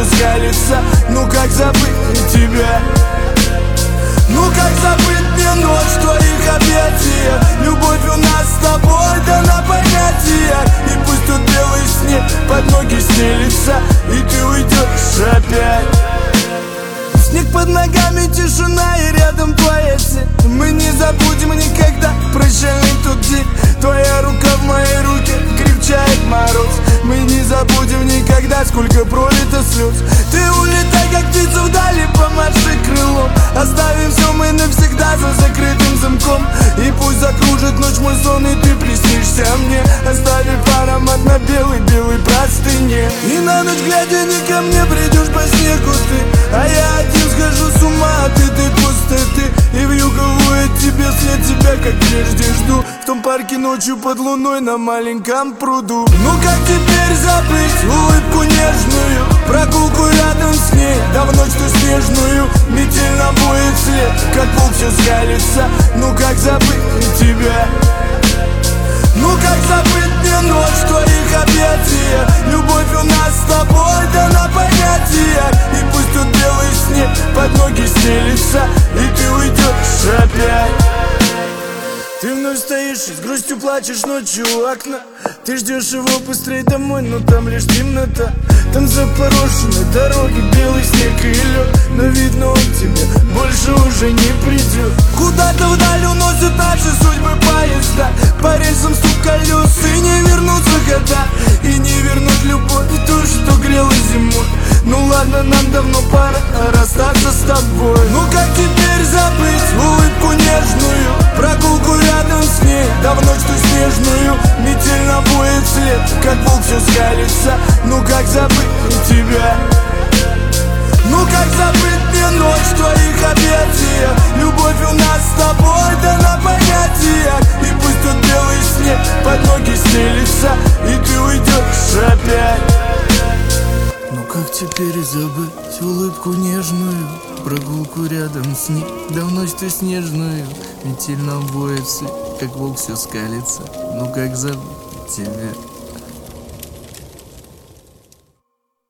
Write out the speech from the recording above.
все скалится. Ну как забыть тебя? Ну как забыть мне ночь твоих объятиях? Любовь у нас с тобой дана понятия. И пусть тут белый снег под ноги стелится, и ты уйдешь опять. Снег под ногами, тишина и рядом твоя тень. Мы не забудем никогда прощальный тот день. Твоя рука в моей руке, крепчает мороз. Мы не забудем никогда, сколько пролито слез. Ты улетай, как птица вдали, помаши крылом. Оставим все мы навсегда за закрытым замком. И пусть закружит ночь мой сон, и ты приснишься мне, оставив аромат на белой-белой простыне. И на ночь глядя не ко мне придешь по снегу ты, а я один схожу с ума от этой пустоты. И вьюга воет тебе след, тебя как прежде жду в том парке ночью под луной на маленьком пруду. Ну как теперь забыть улыбку нежную, прогулку рядом с ней, да в ночь ту снежную? Метель набоит след, как волк все скалится. Ну как забыть тебя? Ну как забыть мне ночь в твоих объятиях? Любовь у нас с тобой дана понятия. И пусть тут белый снег под ноги стелится, и ты уйдешь опять. Ты вновь стоишь и с грустью плачешь ночью у окна. Ты ждешь его быстрее домой, но там лишь темнота. Там запорошены дороги, белый снег и лед. Но видно он тебе больше уже не придет. Куда-то вдаль уносят наши судьбы поезда. По рельсам стук колес, и не вернутся года. И не вернуть любовь, и то, что грело зимой. Ну ладно, нам давно пора расстаться с тобой. Ну как теперь забыть улыбку нежную, прогулку рядом с ней, да в ночь ту снежную? Метель набоит след, как волк все скалится. Ну как забыть тебя? Ну как забыть мне ночь в твоих объятиях? Любовь у нас с тобой дана понятия. И пусть тут белый снег под ноги стелится, и ты уйдешь опять. Ну как теперь забыть улыбку нежную, прогулку рядом с ней, да в ночь ту снежную? Метель набоит след, как волк все скалится. Ну как забыть тебя?